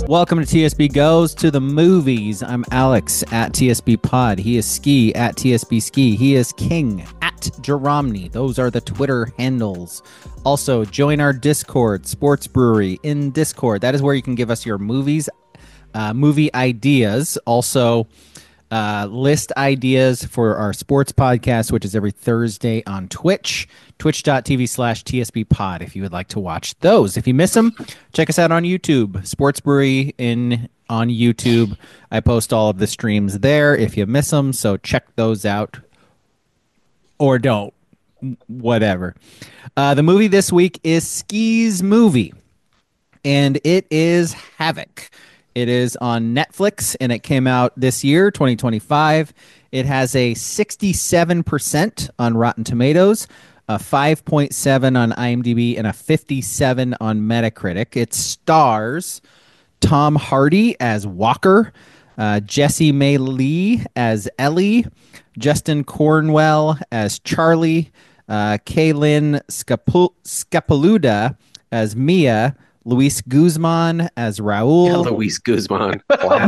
Welcome to TSB Goes to the Movies. I'm Alex at TSB Pod. He is Ski at TSB Ski. He is King at Jeromney. Those are the Twitter handles. Also, join our Discord, Sports Brewery in Discord. That is where you can give us your movie ideas. Also, list ideas for our sports podcast, which is every Thursday on Twitch, twitch.tv/TSB pod if you would like to watch those. If you miss them, check us out on YouTube, Sports Brewery on YouTube. I post all of the streams there if you miss them, so check those out or don't, whatever. The movie this week is Ski's movie, and it is Havoc. It is on Netflix, and it came out this year, 2025. It has a 67% on Rotten Tomatoes, a 5.7 on IMDb, and a 57 on Metacritic. It stars Tom Hardy as Walker, Jessie May Lee as Ellie, Justin Cornwell as Charlie, Kaylin Scapaluda as Mia, Luis Guzman as Raul. Yeah, Luis Guzman.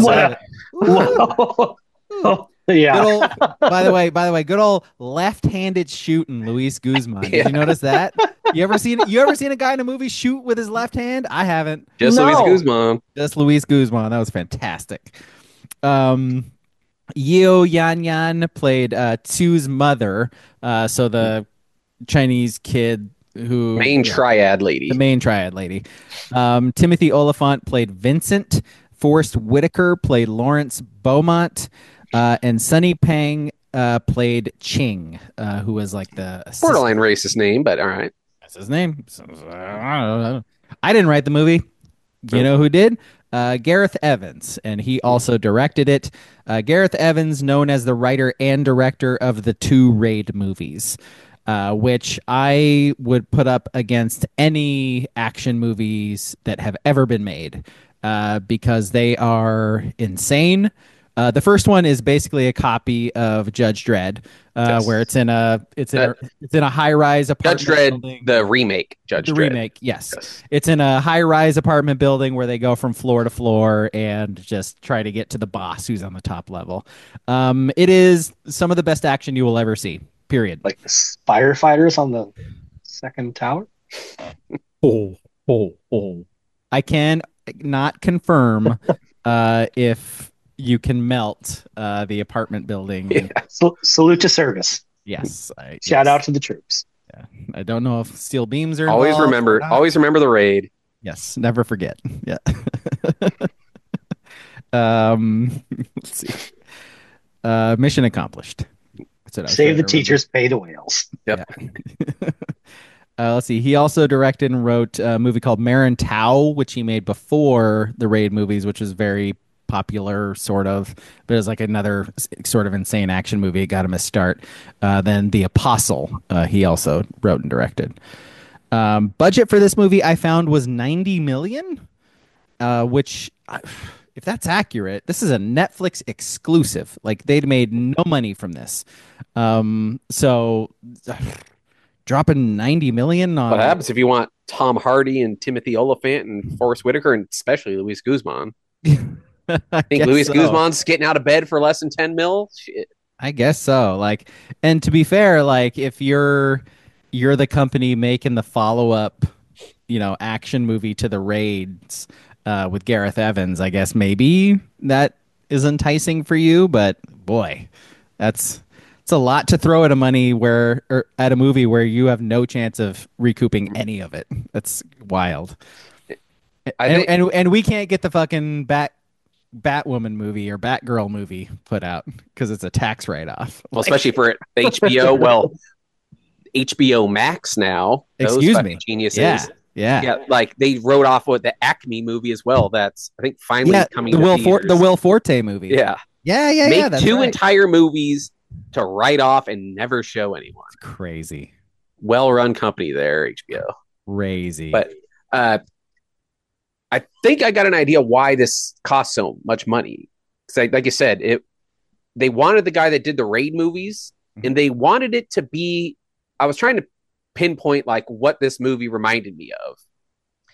Yeah. By the way, good old left-handed shooting, Luis Guzman. Did you notice that? You ever seen a guy in a movie shoot with his left hand? I haven't. Just Luis Guzman. Just Luis Guzman. That was fantastic. Yeo Yan Yan played Tsu's mother. So the Chinese kid who the main triad lady. Timothy Oliphant played Vincent. Forrest Whitaker played Lawrence Beaumont. And Sonny Pang played Ching, who was like the borderline racist name, but all right. That's his name. I didn't write the movie. You know who did? Gareth Evans, and he also directed it. Gareth Evans, known as the writer and director of the two Raid movies, which I would put up against any action movies that have ever been made, because they are insane. The first one is basically a copy of Judge Dredd, where it's in a high-rise apartment Judge Dredd, building. the remake. Remake, yes. It's in a high-rise apartment building where they go from floor to floor and just try to get to the boss who's on the top level. It is some of the best action you will ever see. Period. Like the firefighters on the second tower. I can not confirm if you can melt the apartment building. Yeah. Salute to service. Yes. Shout out to the troops. Yeah. I don't know if steel beams are always involved. remember the Raid. Yes, never forget. Yeah. Let's see. Mission accomplished. Save the teachers, pay the whales. Yep. Yeah. Let's see. He also directed and wrote a movie called Marin Tao, which he made before the Raid movies, which was very popular, sort of, but it was like another sort of insane action movie. It got him a start. Then The Apostle, he also wrote and directed. Budget for this movie I found was $90 million, which, if that's accurate, this is a Netflix exclusive. Like, they'd made no money from this. So dropping $90 million on... What happens if you want Tom Hardy and Timothy Oliphant and Forrest Whitaker and especially Luis Guzman? I think Luis Guzman's getting out of bed for less than 10 mil. Shit. I guess so. Like, and to be fair, like, if you're the company making the follow-up, action movie to the Raids with Gareth Evans, I guess maybe that is enticing for you. But boy, it's a lot to throw at a movie where you have no chance of recouping any of it. That's wild. And we can't get the fucking Batwoman movie or Batgirl movie put out because it's a tax write-off. Well, especially for HBO. Well, HBO Max now. Excuse me, geniuses. Yeah. Like they wrote off with the Acme movie as well. That's I think finally coming. The Will Forte movie. Yeah. Make that's two entire movies to write off and never show anyone. It's crazy. Well-run company there, HBO. Crazy. But I think I got an idea why this cost so much money. Like you said, they wanted the guy that did the Raid movies, and they wanted it to be. I was trying to pinpoint like what this movie reminded me of.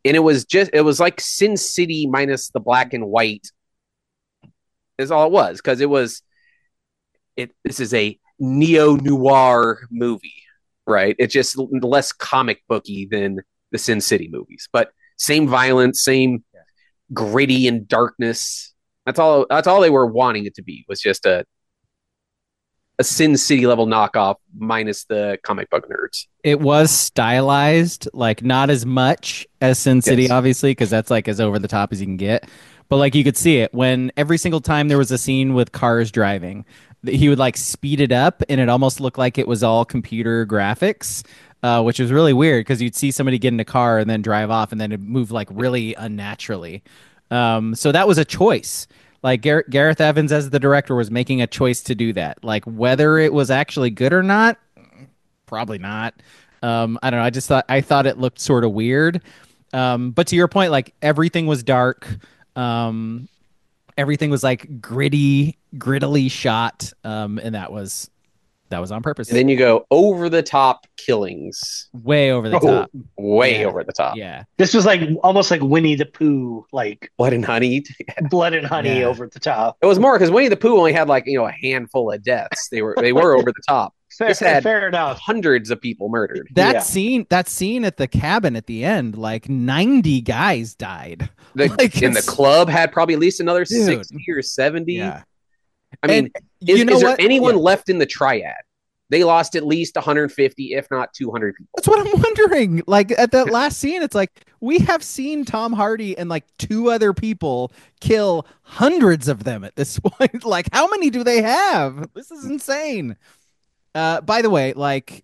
and it was like Sin City minus the black and white is all it was, because this is a neo noir movie, right? It's just less comic booky than the Sin City movies, but same violence, same gritty and darkness. That's all they were wanting it to be, was just a Sin City level knockoff minus the comic book nerds. It was stylized, like not as much as Sin City, Yes. obviously, because that's like as over the top as you can get. But like you could see it when every single time there was a scene with cars driving, he would like speed it up, and it almost looked like it was all computer graphics, which was really weird because you'd see somebody get in a car and then drive off, and then it move like really unnaturally. So that was a choice. Like Gareth Evans as the director was making a choice to do that. Like whether it was actually good or not, probably not. I don't know. I thought it looked sort of weird. But to your point, like everything was dark. Um, everything was like grittily shot. And that was on purpose. And then you go over the top killings, Way over the Oh, top. way Yeah. over the top. Yeah. This was like almost like Winnie the Pooh, like Blood and Honey. blood and honey Yeah. over the top. It was more because Winnie the Pooh only had like a handful of deaths. They were over the top. Fair, This had fair enough. hundreds of people murdered. That Yeah. scene at the cabin at the end, like 90 guys died. Like, And the it's- club had probably at least another Dude. 60 or 70. Yeah. I mean, And is, you know is there what? anyone Yeah. left in the triad? They lost at least 150, if not 200 people. That's what I'm wondering. Like at that last scene, it's like we have seen Tom Hardy and like two other people kill hundreds of them at this point. Like, how many do they have? This is insane. By the way, like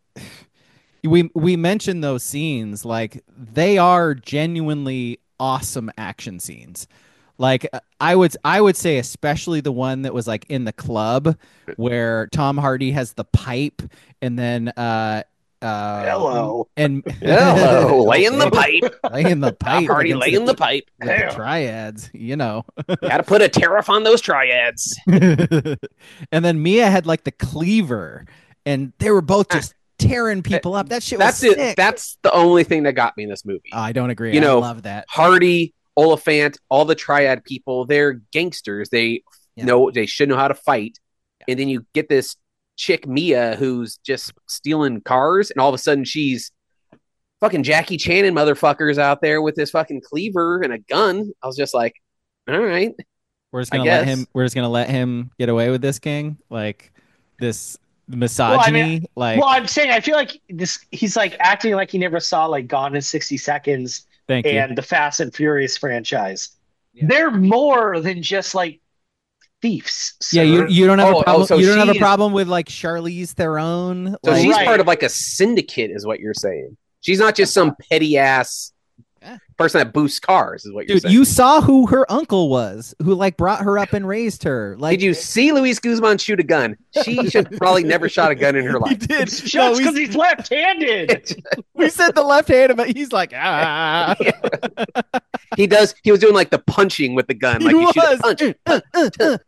we mentioned those scenes, like they are genuinely awesome action scenes. Like I would say especially the one that was like in the club where Tom Hardy has the pipe and then Hello. and Hello, lay in the Okay. pipe. lay in the Tom pipe Hardy, against lay in the pipe. with the Damn. triads, you know. Got to put a tariff on those triads. And then Mia had like the cleaver and they were both just tearing people up. That shit was That's it. sick. That's the only thing that got me in this movie. I don't agree. You know, I love that. Hardy, Oliphant, all the triad people, they're gangsters. They they should know how to fight. And then you get this chick Mia who's just stealing cars, and all of a sudden she's fucking Jackie Chan and motherfuckers out there with this fucking cleaver and a gun. I was just like, all right. We're just I gonna let guess. him. We're just gonna let him get away with this, King. Like this misogyny. Well, I'm saying I feel like he's like acting like he never saw like Gone in 60 Seconds thank you. and the Fast and Furious franchise. Yeah. They're more than just like thieves. Yeah, sir. you don't have Oh, a problem. so you don't have a she's- problem with like Charlize Theron. So like, she's Right. part of like a syndicate, is what you're saying. She's not just some petty ass Yeah. person that boosts cars, is what you're dude, saying. you saw who her uncle was, who like brought her up and raised her. Like, Did you see Luis Guzman shoot a gun? She should probably never shot a gun in her he life. did. Just No, because he's left-handed. we said the left hand, but he's like, ah. He was doing like the punching with the gun, like He you shoot a was. punch.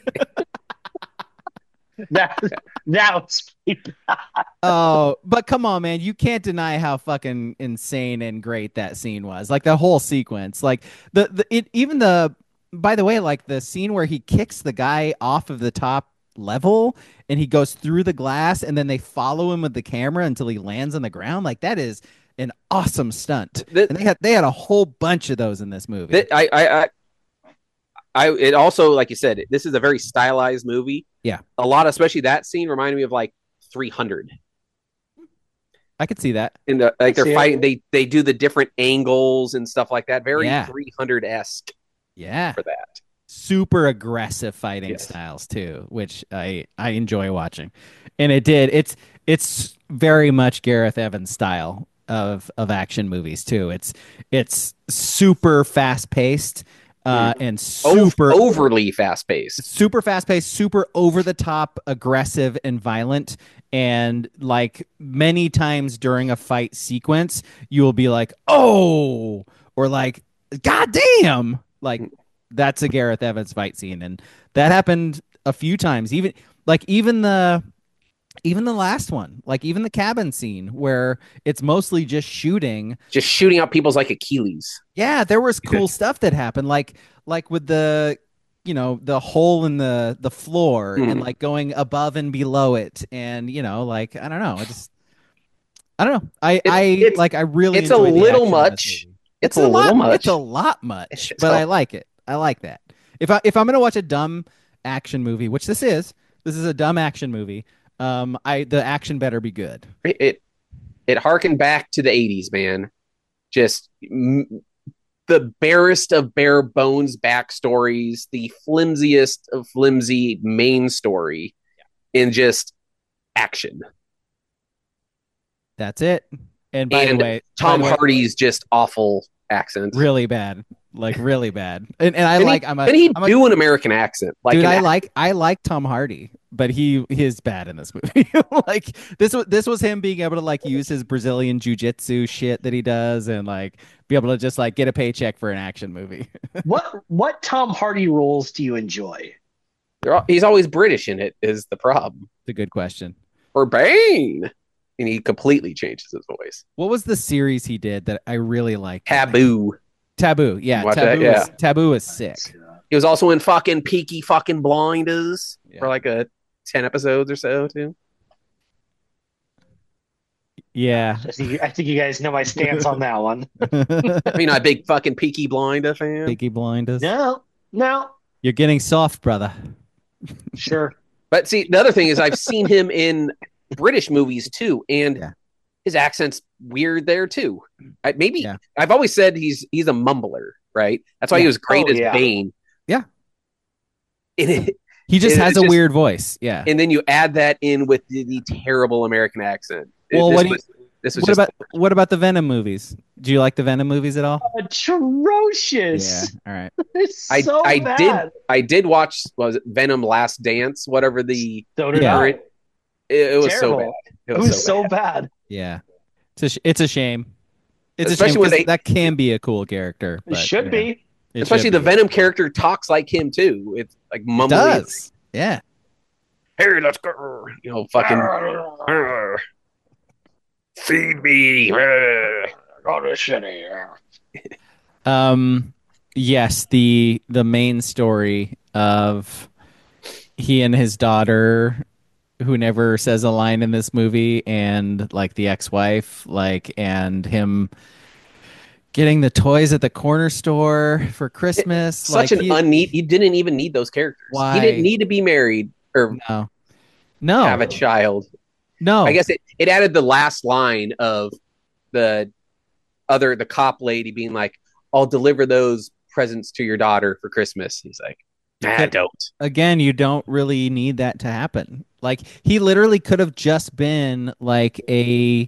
that was Oh, but come on, man. You can't deny how fucking insane and great that scene was. Like the whole sequence. Like by the way, like the scene where he kicks the guy off of the top level and he goes through the glass and then they follow him with the camera until he lands on the ground. Like that is an awesome stunt. That- And they had a whole bunch of those in this movie. It also, like you said, this is a very stylized movie. Yeah. A lot, especially that scene, reminded me of like 300. I could see that. In the like they're See it. fighting, they do the different angles and stuff like that. Very Yeah. 300 esque Yeah. for that. Super aggressive fighting Yes. styles too, which I enjoy watching. And it's very much Gareth Evans style of action movies too. It's super fast paced and super Overly fast paced. super fast paced, super over the top, aggressive and violent. And like many times during a fight sequence, you will be like, "Oh," or like, "God damn!" Like that's a Gareth Evans fight scene, and that happened a few times. Even the Even the last one, like even the cabin scene where it's mostly just shooting. Just shooting out people's like Achilles. Yeah, there was cool stuff that happened, like with the the hole in the floor and Mhm. like going above and below it, and like I don't know. It's I really it's a enjoyed the little action in this much. movie. It's a little It's a much. lot much, It's but a, I like it. I like that. If I'm gonna watch a dumb action movie, which this is a dumb action movie. The action better be good. it it harkened back to the 80s, man. Just the barest of bare bones backstories, the flimsiest of flimsy main story, in just action. That's it. And And by Tom the way, Hardy's just awful accent. really bad, like really bad. And I Can he like can he I'm a do an American accent? Like dude. an I like Tom Hardy, but he is bad in this movie. Like this was him being able to like use his Brazilian jiu-jitsu shit that he does and like be able to just like get a paycheck for an action movie. What Tom Hardy roles do you enjoy? he's always British in it is the problem. It's a good question. Or Bane. And he completely changes his voice. What was the series he did that I really liked? Taboo. Taboo. Yeah, Watch that? Yeah. Taboo is sick. He was also in fucking Peaky fucking Blinders for Yeah. like a 10 episodes or so too. Yeah. I think you guys know my stance on that one. I mean, I'm a big fucking Peaky Blinder fan. Peaky Blinders. No, no, You're getting soft, brother. sure. But see, the other thing is I've seen him in British movies too, and Yeah. his accent's weird there too. Maybe Yeah. I've always said he's a mumbler, right? That's why he Yeah. was great Oh, as yeah. Bane. Yeah. And, He just It's has a just- weird voice. Yeah. and then you add that in with the terrible American accent. Well, This was what just about the Venom movies? Do you like the Venom movies at all? Yeah. Atrocious. All right. It's I so I bad. did watch was it Venom Last Dance, whatever the So did Yeah. I. it was so Terrible. bad. It was so bad. Yeah. It's a shame. It's Especially a shame when 'cause they- that can be a cool character. It But, should be. it Especially should the be. Venom character talks like him too. It's like It mumbling. does. Yeah. Hey, let's go. Fucking feed me. Yes, the main story of he and his daughter who never says a line in this movie and like the ex-wife and him getting the toys at the corner store for Christmas. Such an unneed. He didn't even need those characters. Why? He didn't need to be married or No. have a child. No. I guess it added the last line of the cop lady being like, "I'll deliver those presents to your daughter for Christmas." He's like, "Nah, don't." Again, you don't really need that to happen. Like he literally could have just been like a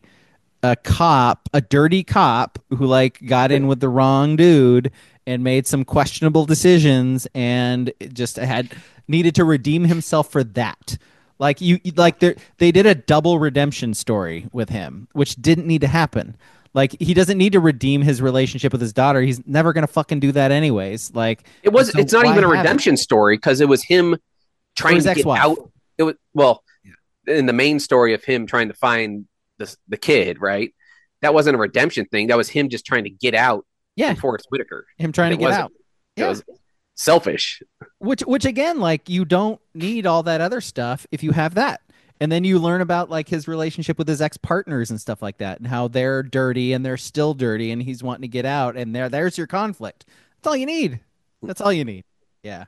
cop, a dirty cop who like got in with the wrong dude and made some questionable decisions and just had needed to redeem himself for that. Like they did a double redemption story with him, which didn't need to happen. Like he doesn't need to redeem his relationship with his daughter. He's never gonna fucking do that anyways. Like so It's not why even a have it? redemption story because it was him trying his to get ex-wife. out. It was in the main story of him trying to find the kid, right? That wasn't a redemption thing. That was him just trying to get out Yeah, from Forrest Whitaker. him trying to It get wasn't- out. It Yeah. was selfish. Which again, like you don't need all that other stuff if you have that. And then you learn about like his relationship with his ex-partners and stuff like that and how they're dirty and they're still dirty and he's wanting to get out and there's your conflict. That's all you need. That's all you need. Yeah.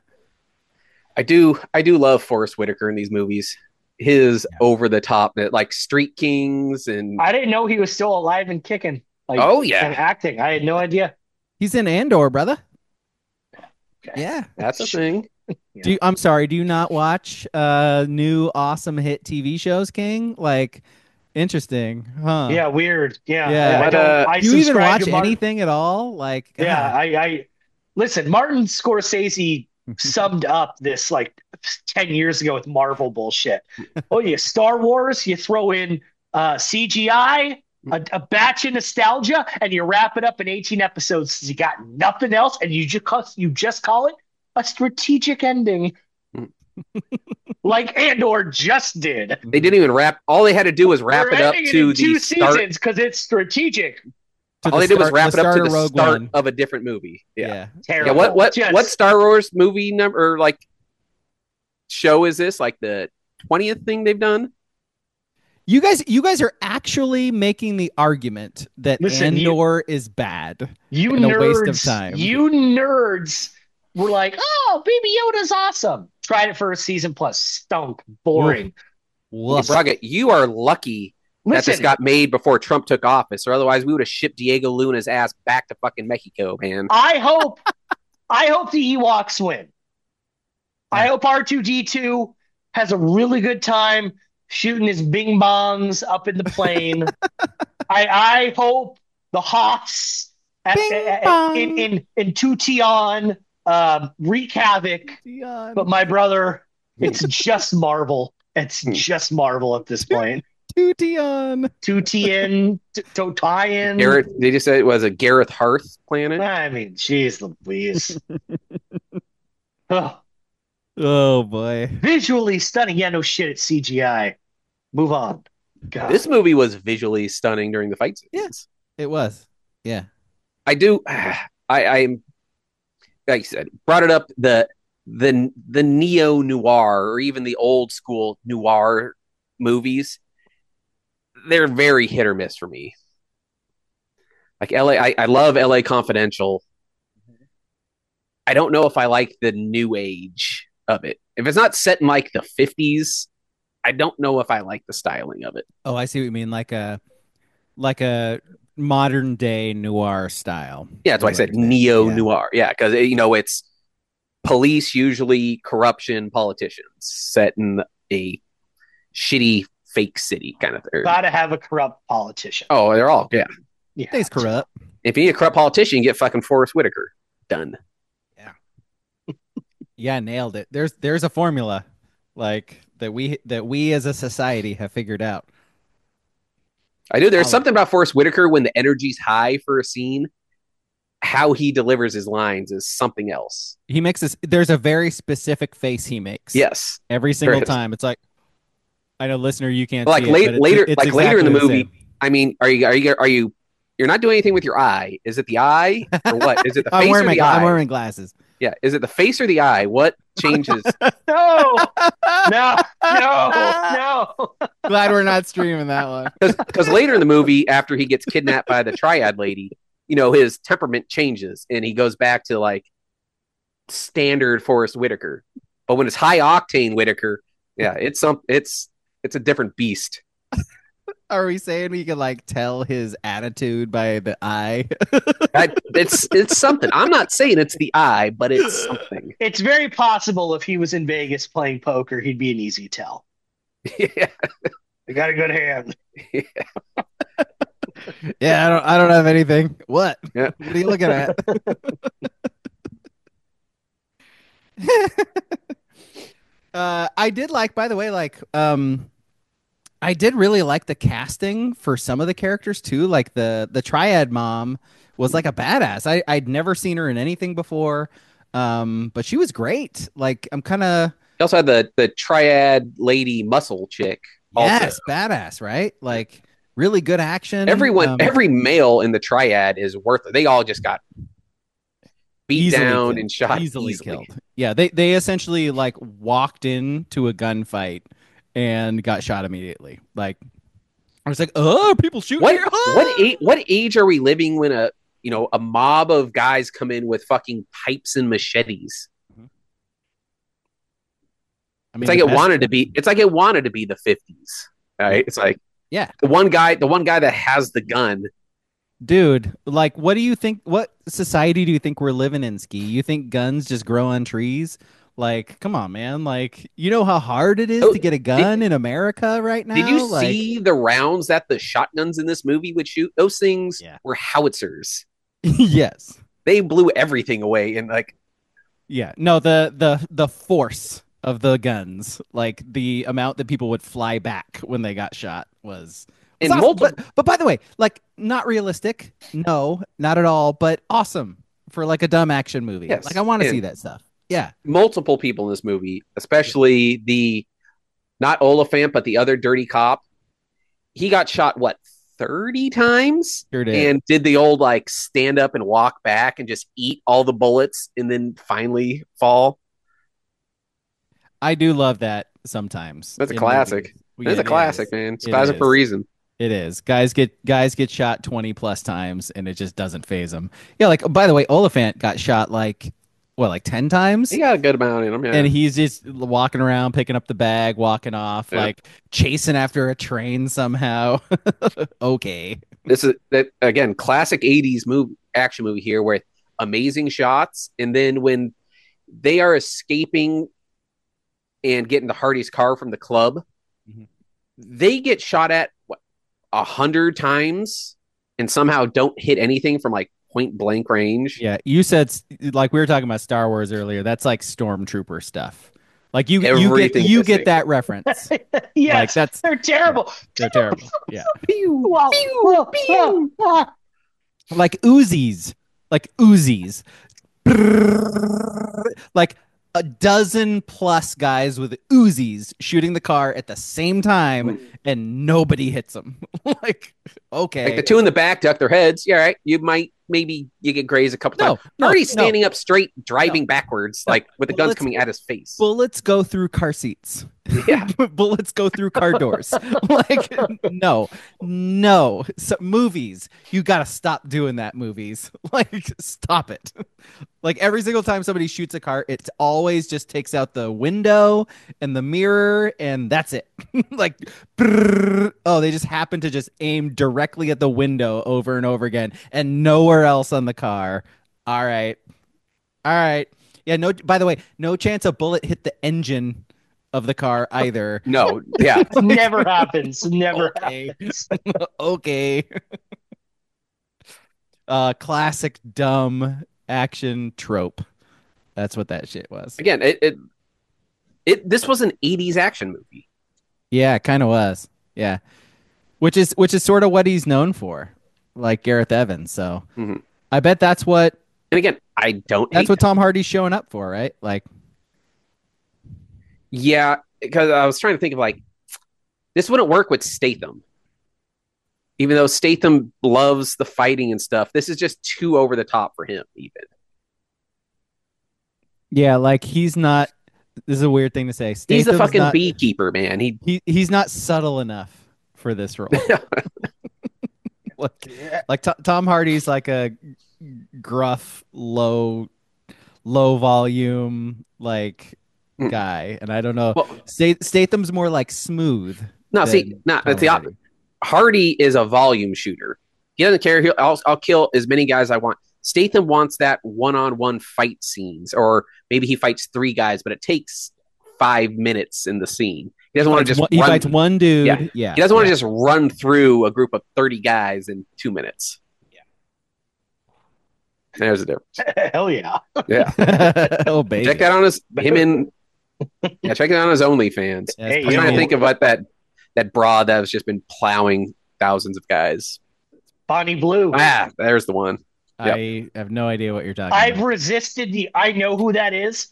I do love Forrest Whitaker in these movies. His over the top, like Street Kings and I didn't know he was still alive and kicking. Like, Oh, yeah. and acting. I had no idea. He's in Andor, brother. Okay. Yeah. that's a thing. I'm sorry, do you not watch new awesome hit TV shows, King? Like interesting, huh? Yeah, weird. Yeah. Yeah. I But, don't, I Do you even subscribe watch to Martin. anything at all? Like Yeah, God. I listen, Martin Scorsese summed up this like 10 years ago with Marvel bullshit. Oh, yeah, Star Wars, you throw in CGI, a batch of nostalgia, and you wrap it up in 18 episodes. You got nothing else, and you just call it a strategic ending. like Andor just did. They didn't even wrap. All they had to do was wrap We're it up ending it to in the two start. seasons because it's strategic. All they did was wrap it up to the Rogue start One. of a different movie. Yeah. Yeah. Terrible. What Star Wars movie number or like show is this? Like the 20th thing they've done? You guys are actually making the argument that Listen, Andor is bad. You and a nerds, waste of time. You nerds were like, "Oh, Baby Yoda's awesome." Tried it for a season plus, stunk, boring. Woof. Braga, you are lucky that this got made before Trump took office, or otherwise we would have shipped Diego Luna's ass back to fucking Mexico, man. I hope the Ewoks win. I hope R2D2 has a really good time shooting his bing bongs up in the plane. I hope the Hoths in Tution wreak havoc. But my brother, it's just Marvel. It's just Marvel at this point. Tution. Totian. Garrett, they just said it was a Gareth Hearth planet. I mean, jeez Louise. Oh boy. Visually stunning. Yeah, no shit, it's CGI. Move on. God. This movie was visually stunning during the fight scenes. Yes, it was. Yeah. I'm like I said, brought it up the neo noir or even the old school noir movies. They're very hit or miss for me. Like LA, I love LA Confidential. I don't know if I like the new age of it. If it's not set in like the 50s, I don't know if I like the styling of it. Oh, I see what you mean. Like a modern day noir style. Yeah, that's why I said neo noir. Yeah, because it's police, usually corruption, politicians set in a shitty fake city kind of thing. Gotta have a corrupt politician. Oh, they're all He's corrupt. If you need a corrupt politician, you get fucking Forrest Whitaker. Done. Yeah. Yeah, nailed it. There's a formula like that we as a society have figured out. I do. There's something about Forrest Whitaker when the energy's high for a scene. How he delivers his lines is something else. He makes this. There's a very specific face he makes. Yes, every single time. It's like, I know, listener, you can't. Like see later in the movie. Same. I mean, are you? You're not doing anything with your eye. Is it the eye or what? Is it the face or the eye? I'm wearing glasses. Yeah. Is it the face or the eye? What changes? No. Glad we're not streaming that one. Because later in the movie, after he gets kidnapped by the triad lady, his temperament changes and he goes back to like standard Forrest Whitaker. But when it's high octane Whitaker, yeah, it's a different beast. Are we saying we can like tell his attitude by the eye? It's something. I'm not saying it's the eye, but it's something. It's very possible if he was in Vegas playing poker, he'd be an easy tell. Yeah, I got a good hand. Yeah. Yeah, I don't have anything. What? Yeah. What are you looking at? I did like, by the way, I did really like the casting for some of the characters too. Like the triad mom was like a badass. I'd never seen her in anything before, but she was great. Like I'm kind of. You also had the triad lady muscle chick. Yes, badass, right? Like really good action. Every male in the triad is worth it. They all just got beat down killed. And shot easily killed. Yeah, they essentially like walked into a gunfight and got shot immediately. Like I was like, oh, people shooting here. What age are we living when a mob of guys come in with fucking pipes and machetes? I mean, it's like it wanted to be. It's like it wanted to be the 50s, right? It's like, yeah, the one guy that has the gun. Dude, like, what do you think? What society do you think we're living in, Ski? You think guns just grow on trees? Like, come on, man. Like, you know how hard it is to get a gun in America right now? Did you see the rounds that the shotguns in this movie would shoot? Those things were howitzers. Yes. They blew everything away and like. Yeah. No, the force of the guns, like the amount that people would fly back when they got shot was awesome. But by the way, like not realistic. No, not at all, but awesome for like a dumb action movie. Yes. Like I want to see that stuff. Yeah. multiple people in this movie, especially the not Oliphant, but the other dirty cop. He got shot, what, 30 times? Sure did. And did the old like stand up and walk back and just eat all the bullets and then finally fall. I do love that sometimes. That's a in classic. movies. It's Yeah, a it classic, is. man. It's a It classic for a is. reason. It is. Guys get shot 20 plus times and it just doesn't phase them. Yeah, like by the way, Oliphant got shot like what, like 10 He times? got a good amount in him, And yeah. he's just walking around, picking up the bag, walking off, Yeah. like chasing after a train somehow. Okay. This is that again, classic 80s movie action movie here with amazing shots. And then when they are escaping and getting the Hardy's car from the club, Mhm. they get shot at what 100 times and somehow don't hit anything from like point blank range. Yeah, you said like we were talking about Star Wars earlier. That's like stormtrooper stuff. Like Everything you missing. get that reference. Like Yes, that's they're yeah, terrible. they're terrible. Yeah. Pew, Wow. pew, pew. Like Uzis. Like Uzis. Like a dozen plus guys with Uzis shooting the car at the same time and nobody hits them. Like, okay. Like the two in the back duck their heads. Yeah, right. You might maybe you get grazed a couple times. Hardy's standing up straight, driving backwards, No. like with the guns Bullets- coming at his face. Bullets go through car seats. Yeah. Bullets go through car doors. Like, no. So, movies, you got to stop doing that, movies. Like, stop it. Like, every single time somebody shoots a car, it always just takes out the window and the mirror, and that's it. Like, oh, they just happen to just aim directly at the window over and over again and nowhere else on the car. All right. All right. Yeah, no, by the way, no chance a bullet hit the engine of the car either. No. Yeah. Never happens. Never Okay. happens. Okay. Classic dumb action trope. That's what that shit was. Again, it this was an 80s action movie. Yeah, it kind of was. Yeah. Which is sort of what he's known for, like Gareth Evans. So Mhm. I bet that's what And again, I don't hate Tom Hardy's showing up for, right? Like, Yeah, because I was trying to think of like this wouldn't work with Statham. Even though Statham loves the fighting and stuff, this is just too over the top for him, even. yeah, like he's not. This is a weird thing to say. He's the Statham's fucking not, beekeeper, man. he's not subtle enough for this role. Like Tom Hardy's like a gruff, low volume like Mm. guy, and I don't know. Well, Statham's more like smooth. no, than see, no, Tom that's the Hardy. Hardy is a volume shooter. He doesn't care. I'll kill as many guys I want. Statham wants that one-on-one fight scenes, or maybe he fights 3 guys, but it takes 5 minutes in the scene. He doesn't want to just He run. fights one dude. Yeah. Yeah, He doesn't want to just run through a group of 30 guys in 2 minutes. Yeah. There's a difference. Hell yeah. Yeah. Oh baby. Check that on his check it out on his OnlyFans. Yes, Hey, I'm you trying to know- think of what that broad that has just been plowing thousands of guys. Bonnie Blue. Ah, there's the one. I have no idea what you're talking I've about. resisted I know who that is.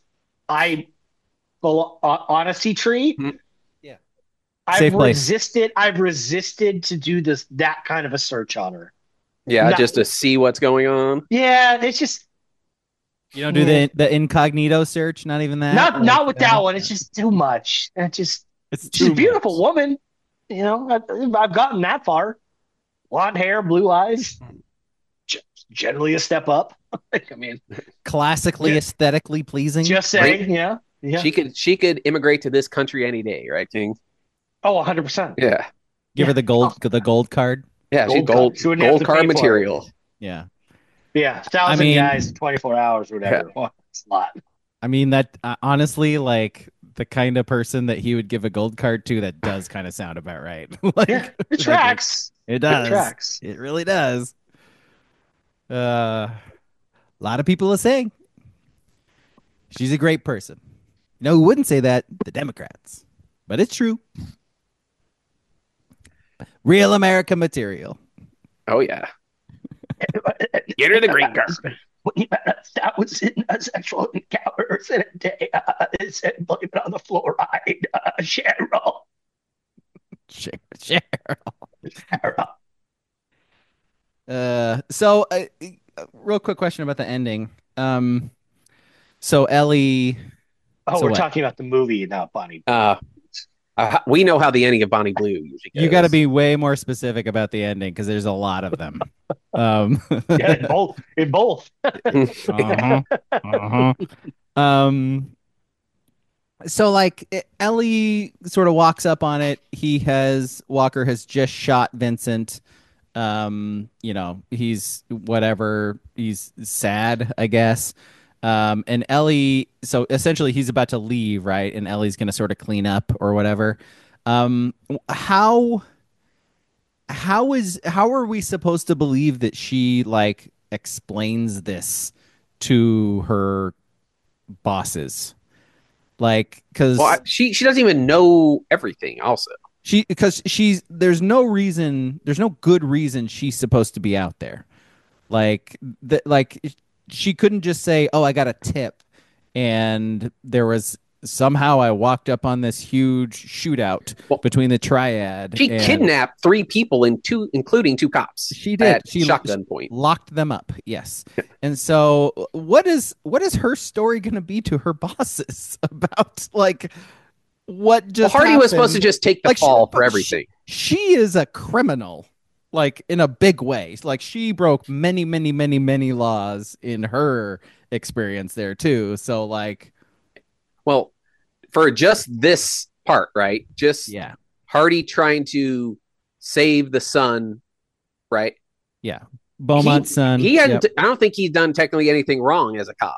Honesty Tree. Mhm. Yeah. I've Safe place. resisted to do that kind of a search on her. Yeah, No. just to see what's going on. Yeah, it's just You don't do the incognito search, not even that. not with that one. It's just too much. She's too a beautiful much. woman. You know, I've gotten that far. Blonde hair, blue eyes. Generally a step up. I mean, Classically Yeah. aesthetically pleasing. just saying, yeah. She could immigrate to this country any day, right, King? Oh, 100%. Yeah. Give her the gold card. Yeah, she's Gold card. She wouldn't have gold to card pay for it. material. Yeah. Yeah, 1,000 I mean- guys, 24 hours, whatever. Well, it's a lot. I mean that honestly, like the kind of person that he would give a gold card to, that does kind of sound about right. Like, Yeah, it tracks. It does. It tracks. It really does. A lot of people are saying she's a great person. No, who wouldn't say that? The Democrats. But it's true. Real American material. Oh yeah. Get her the green card. when you had 1,000 sexual encounters in a day, it said, blame it on the fluoride, Cheryl. Cheryl. Cheryl. Real quick question about the ending. So Ellie. Oh, So we're what? talking about the movie, not Bonnie. We know how the ending of Bonnie Blue usually goes. You got to be way more specific about the ending because there's a lot of them. Yeah, in both. In both. Uh-huh. Uh-huh. So Ellie sort of walks up on it. Walker has just shot Vincent. He's whatever. He's sad, I guess. And Ellie, so essentially he's about to leave, right? And Ellie's going to sort of clean up or whatever. Um, how how are we supposed to believe that she explains this to her bosses? Well, she doesn't even know everything. Also, there's no good reason she's supposed to be out there. She couldn't just say, "Oh, I got a tip," and there was somehow I walked up on this huge shootout between the triad. She kidnapped 3 people including 2 cops. She did. At shotgun point. Locked them up. Yes. And so, what is her story going to be to her bosses about what just? Hardy happened? Was supposed to just take the fall for everything. She is a criminal. In a big way. She broke many, many, many, many laws in her experience there too. So well, for just this part, right? Just Hardy trying to save the son, right? Yeah. Beaumont's son. He hadn't. Yep. I don't think he's done technically anything wrong as a cop.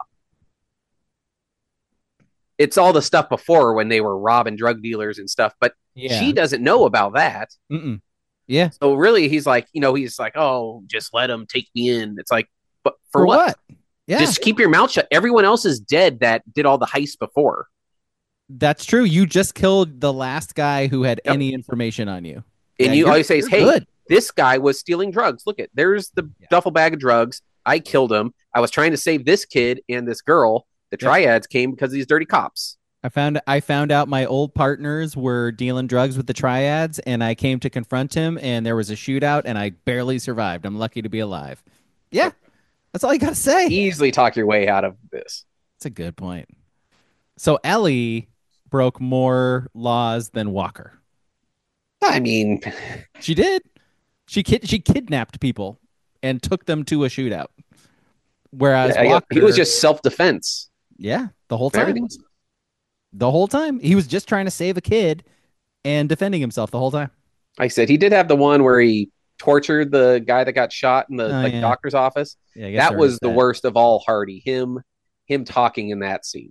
It's all the stuff before when they were robbing drug dealers and stuff, but she doesn't know about that. Mm-mm. Yeah. So really, he's like, oh, just let him take me in. It's like, but for what? Yeah. Just keep your mouth shut. Everyone else is dead that did all the heists before. That's true. You just killed the last guy who had any information on you. And you always say, hey, this guy was stealing drugs. Look at, there's the duffel bag of drugs. I killed him. I was trying to save this kid and this girl. The triads came because of these dirty cops. I found out my old partners were dealing drugs with the triads, and I came to confront him, and there was a shootout, and I barely survived. I'm lucky to be alive. Yeah, that's all you got to say. Easily talk your way out of this. That's a good point. So Ellie broke more laws than Walker. I mean, she did. She kidnapped people and took them to a shootout. Whereas Walker, he was just self-defense. Yeah, the whole time. The whole time. He was just trying to save a kid and defending himself the whole time. Like I said, he did have the one where he tortured the guy that got shot in the doctor's office. Yeah, that was the worst of all Hardy. Him talking in that scene.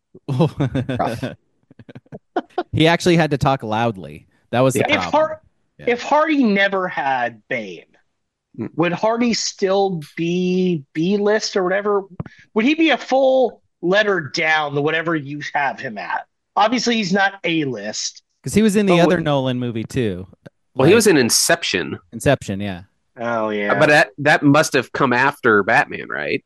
He actually had to talk loudly. That was the problem. If Hardy never had Bane, would Hardy still be B-list or whatever? Would he be a full letter down to whatever you have him at? Obviously, he's not A-list. Because he was in the other Nolan movie, too. Well, he was in Inception. Inception, yeah. Oh, yeah. But that must have come after Batman, right?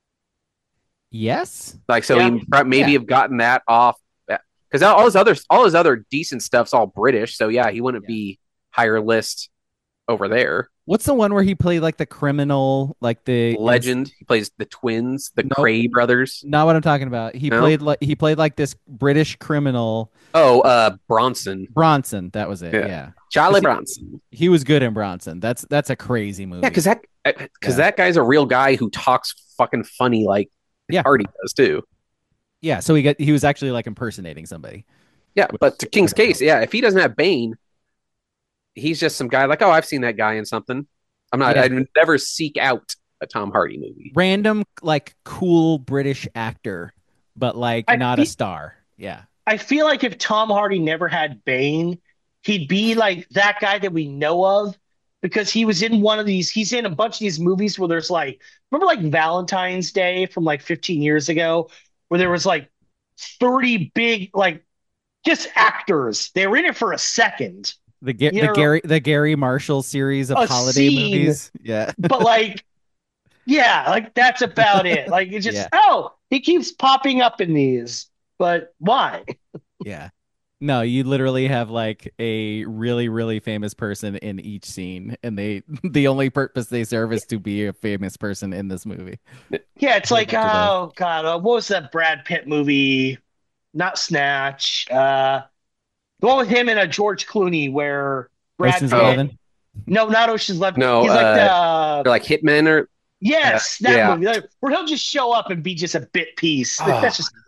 Yes. He maybe have gotten that off. Because all his other decent stuff's all British. So, he wouldn't be higher list over there. What's the one where he played the criminal, the Legend? He plays the twins, the Cray brothers. Not what I'm talking about. He played this British criminal. Oh, Bronson. Bronson, that was it. Yeah. Charlie Bronson. He was good in Bronson. That's a crazy movie. Yeah, because that guy's a real guy who talks fucking funny like Hardy does too. Yeah, so he was actually impersonating somebody. Yeah, but to King's case, if he doesn't have Bane, he's just some guy I've seen that guy in something. I'd never seek out a Tom Hardy movie. Random, cool British actor, but not a star. Yeah. I feel like if Tom Hardy never had Bane, he'd be that guy that we know of because he was in he's in a bunch of these movies where there's remember Valentine's Day from 15 years ago where there was 30 big, just actors. They were in it for a second. The Gary Marshall series of holiday movies. Yeah. But Yeah, like that's about it. Like it just Yeah, he keeps popping up in these, but why? yeah. No, you literally have like a really, really famous person in each scene, and they the only purpose they serve is to be a famous person in this movie. Yeah, it's There's a like bunch of those. oh god, what was that Brad Pitt movie? Not Snatch. The one with him and a George Clooney where Brad Ocean's Pitt. 11. No, not Ocean's 11. No, He's like they're like hitmen or yes, that yeah. movie like, where he'll just show up and be just a bit piece. Like, Oh, that's just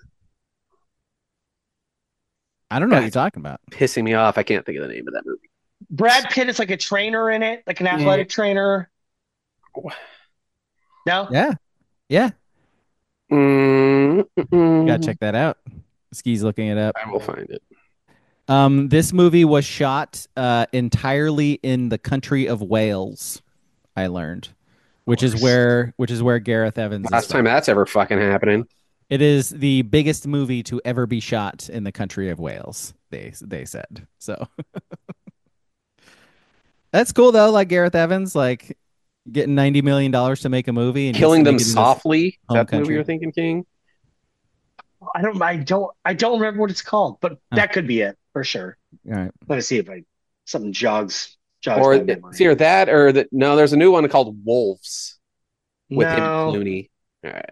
I don't know what you're that's talking about. pissing me off. I can't think of the name of that movie. Brad Pitt is like a trainer in it, like an Mm. athletic trainer. No, Yeah, yeah. Gotta Mm. check that out. Ski's looking it up. I will find it. This movie was shot entirely in the country of Wales. I learned, of course. which is where Gareth Evans is Last time from. that's ever fucking happening. It is the biggest movie to ever be shot in the country of Wales. They said so. That's cool though. Like Gareth Evans, like getting $90 million to make a movie and gets to Killing make Them it in his Softly. Is home that the movie country. you're thinking, King? I don't remember what it's called, but Huh. that could be it for sure. All right. Let me see if I something jogs Or my it's memory. either that or that. No, there's a new one called Wolves with him and No, Clooney. All right.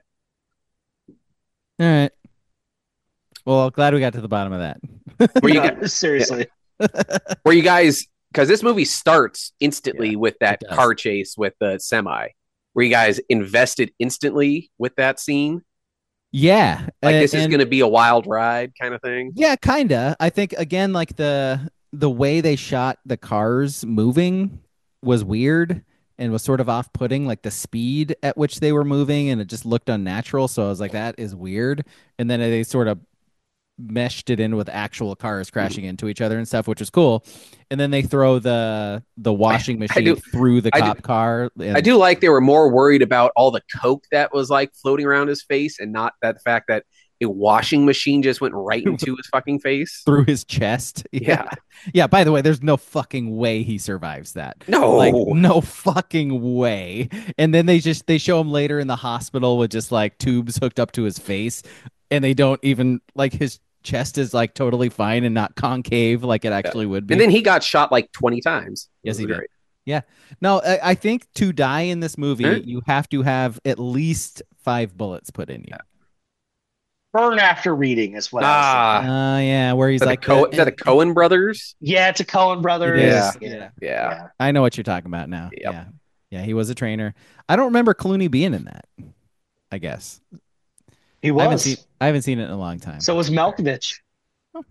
All right. Well, glad we got to the bottom of that. Where you no, got? Yeah. seriously. Where you guys? Because this movie starts Yeah, instantly with it that does. car chase with the semi. Were you guys invested instantly with that scene? Yeah, Like this is and going to be a wild ride kind of thing. yeah, kinda. I think again, like the way they shot the cars moving was weird and was sort of off-putting, like the speed at which they were moving, and it just looked unnatural. So I was like, that is weird. And then they sort of meshed it in with actual cars crashing into each other and stuff, which was cool. And then they throw the washing I machine do, through the I do, cop car, I and do like they were more worried about all the coke that was like floating around his face, and not that fact that a washing machine just went right into his fucking face. through his chest. Yeah. Yeah, Yeah, by the way, there's no fucking way he survives that. Like no, no fucking way. And then they show him later in the hospital with just like tubes hooked up to his face, and they don't even like his chest is like totally fine and not concave like it yeah. actually would And be. then he got shot like 20 times. It Yes, was he did. great. Yeah. No, I think to die in this movie, Eh? you have to have at least 5 bullets put in you. Burn after reading is what I was thinking. Ah, Yeah, where he's is that, like is that the Cohen brothers? Yeah, it's a Coen It Brothers. is. Yeah, Yeah. yeah. I know what you're talking about now. Yep. Yeah. Yeah, he was a trainer. I don't remember Clooney being in that, I guess. He was. I haven't seen it in a long time. So was Malkovich. Oh.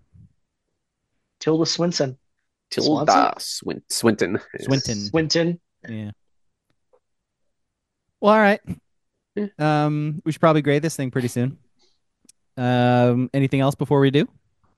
Tilda Swinton. Tilda Swinton. Swinton. Swinton. Yeah. Well, all right. Yeah. We should probably grade this thing pretty soon. Anything else before we do?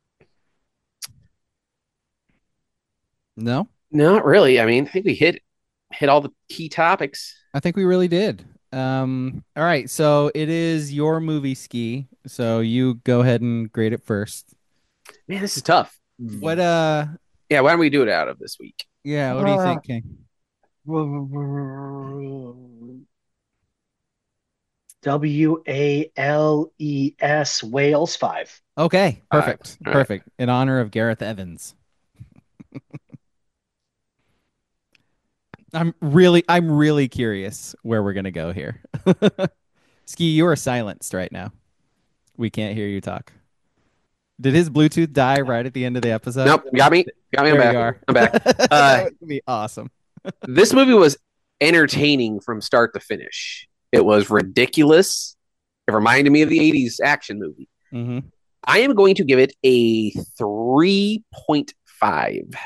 No? Not really. I mean, I think we hit all the key topics. I think we really did. All right, so it is your movie, Ski. So you go ahead and grade it first. Man, this is tough. What Yeah, why don't we do it out of this week? yeah, what do you think, King? Wales Wales 5. Okay, All perfect. right. Perfect. In honor of Gareth Evans. I'm really curious where we're gonna go here. Ski, you are silenced right now. We can't hear you talk. Did his Bluetooth die right at the end of the episode? Nope, got me. Got me. I'm There back. you are. I'm back. That would be awesome. This movie was entertaining from start to finish. It was ridiculous. It reminded me of the 80s action movie. Hmm. I am going to give it a 3.5.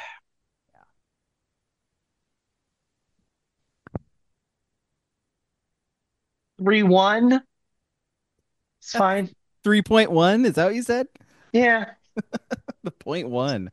3-1. It's fine. 3.1? Is that what you said? Yeah. The point one.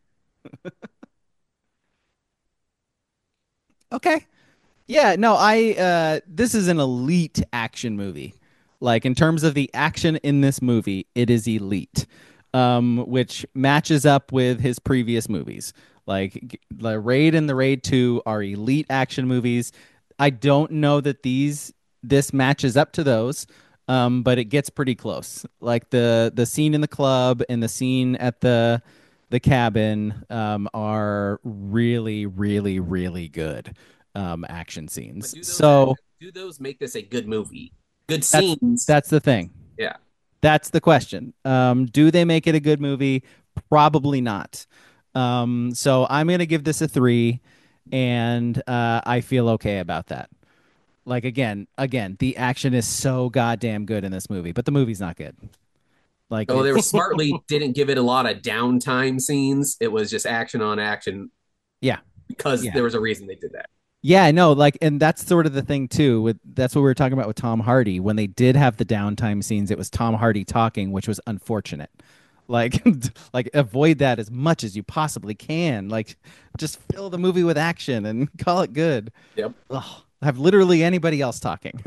Okay. Yeah, no, I this is an elite action movie. Like in terms of the action in this movie, it is elite. Which matches up with his previous movies. Like the Raid and the Raid 2 are elite action movies. I don't know that this matches up to those, but it gets pretty close. Like the scene in the club and the scene at the cabin are really, really, really good action But scenes. do those So do those make this a good movie? Good that's scenes. that's the thing. Yeah. That's the question. Do they make it a good movie? Probably not. So I'm gonna give this a 3, and I feel okay about that. Like again, the action is so goddamn good in this movie, but the movie's not good. Like So they were it's smartly didn't give it a lot of downtime scenes. It was just action on action yeah, because yeah. there was a reason they did that. Yeah, no, like, and that's sort of the thing too. With that's what we were talking about with Tom Hardy. When they did have the downtime scenes, it was Tom Hardy talking, which was unfortunate. Like, like avoid that as much as you possibly can. Like, just fill the movie with action and call it good. Yep. Ugh, have literally anybody else talking.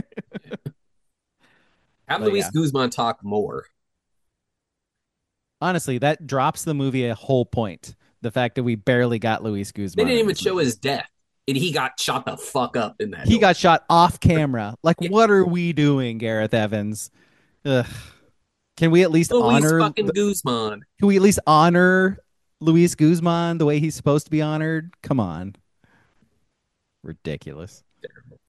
Have But Luis yeah, Guzman talk more. honestly, that drops the movie a whole point. The fact that we barely got Luis They Guzman didn't in even this show movie. his death, and he got shot the fuck up in that He door. got shot off camera. Like, Yeah. what are we doing, Gareth Evans? Ugh. Can we at least Luis honor? fucking Guzman. Can we at least honor Luis Guzman the way he's supposed to be honored? Come on, ridiculous.